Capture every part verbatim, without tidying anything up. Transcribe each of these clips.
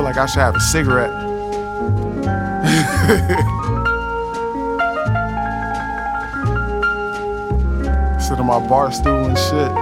feel like I should have a cigarette. Sit on my bar stool and shit.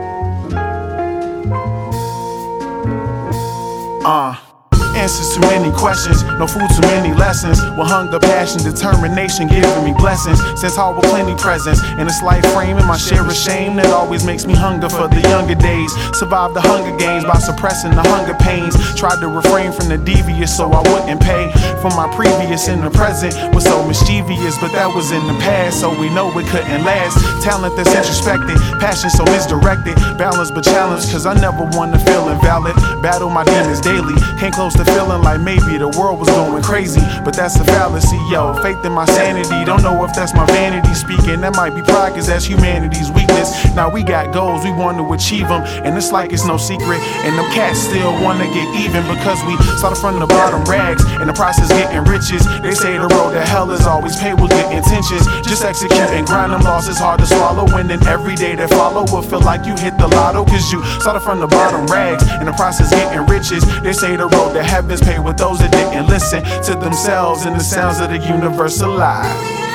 Uh Answers to many questions, no food to many lessons. With hunger, passion, determination, giving me blessings. Since all with plenty presents in this life frame, and my share of shame that always makes me hunger for the younger days. Survived the Hunger Games by suppressing the hunger pains. Tried to refrain from the devious so I wouldn't pay for my previous. In the present was so mischievous, but that was in the past, so we know it couldn't last. Talent that's introspected, passion so misdirected. Balance but challenge, cause I never want to feel invalid. Battle my demons daily, came close to feeling like maybe the world was going crazy, but that's a fallacy, yo. Faith in my sanity, don't know if that's my vanity speaking. That might be pride, cause that's humanity's weakness. Now we got goals, we want to achieve them, and it's like it's no secret. And them cats still wanna get even, because we started from the bottom rags, in the process getting riches. They say the road to hell is always paved with good intentions. Just execute and grind them losses hard to swallow, and then every day that follow will feel like you hit the lotto, cause you started from the bottom rags, in the process getting riches. They say the road to heaven's paved with those that didn't listen to themselves and the sounds of the universe alive.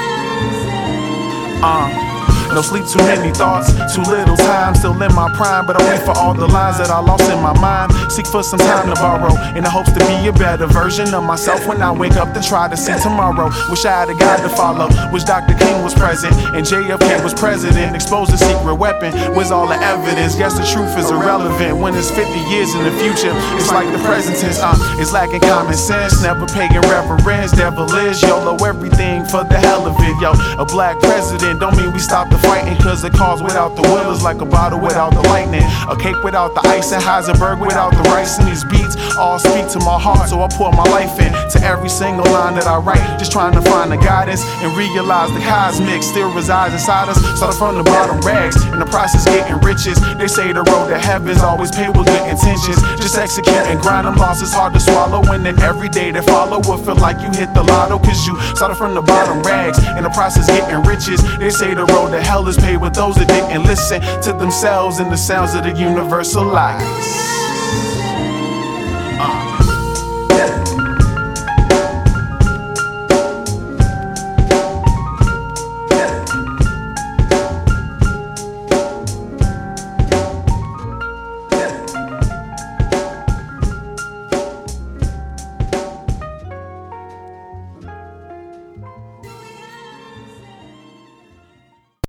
Uh No sleep, too many thoughts, too little time. Still in my prime, but I wait for all the lines that I lost in my mind. Seek for some time to borrow, in the hopes to be a better version of myself when I wake up to try to see tomorrow. Wish I had a guide to follow, wish Doctor King was present and J F K was president. Expose the secret weapon, where's all the evidence? Guess the truth is irrelevant when it's fifty years in the future. It's like the present tense, uh, it's lacking common sense. Never paying reverence, devil is YOLO, everything for the hell of it, yo. A black president don't mean we stop the fighting, cause the cause without the will is like a bottle without the lightning, a cake without the ice, and Heisenberg without the rice. And these beats all speak to my heart, so I pour my life in to every single line that I write, just trying to find the guidance and realize the cosmic still resides inside us. Started from the bottom rags, in the process getting riches. They say the road to heaven's always paved with good intentions. Just execute and grind them losses hard to swallow, and then every day that follow will feel like you hit the lotto, cause you started from the bottom rags, in the process getting riches. They say the road to hell is paved with those that didn't listen to themselves and the sounds of the universal lies.